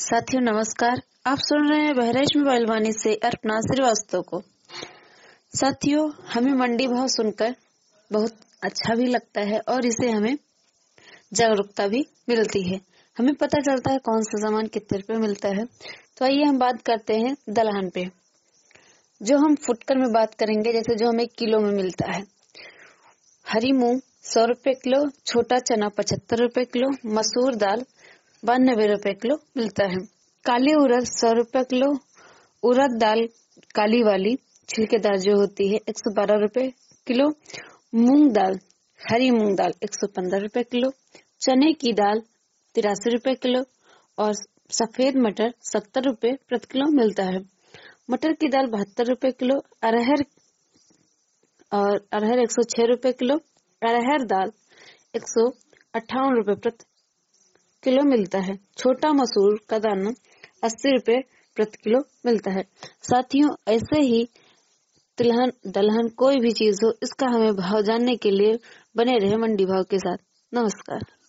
साथियों नमस्कार। आप सुन रहे हैं बहराइच मोबाइल वाणी से अर्पणा श्रीवास्तव को। साथियों, हमें मंडी भाव सुनकर बहुत अच्छा भी लगता है और इससे हमें जागरूकता भी मिलती है। हमें पता चलता है कौन सा सामान कितने रुपए मिलता है। तो आइए हम बात करते हैं दलहन पे, जो हम फुटकर में बात करेंगे, जैसे जो हमें किलो में मिलता है। हरी मूंग 100 रुपए किलो, छोटा चना 75 रुपए किलो, मसूर दाल 92 रुपए किलो मिलता है। काली उड़द 100 रुपए किलो, उड़द दाल काली वाली छिलकेदार जो होती है 112 रुपए किलो, मूंग दाल हरी मूंग दाल 115 रुपए किलो, चने की दाल 83 रुपए किलो और सफेद मटर 70 रुपए प्रति किलो मिलता है। मटर की दाल 72 रुपए किलो, अरहर 106 रुपए किलो, अरहर दाल 158 रुपए प्रति किलो मिलता है। छोटा मसूर का दाना 80 रुपए प्रति किलो मिलता है। साथियों, ऐसे ही तिलहन दलहन कोई भी चीज हो, इसका हमें भाव जानने के लिए बने रहे मंडी भाव के साथ। नमस्कार।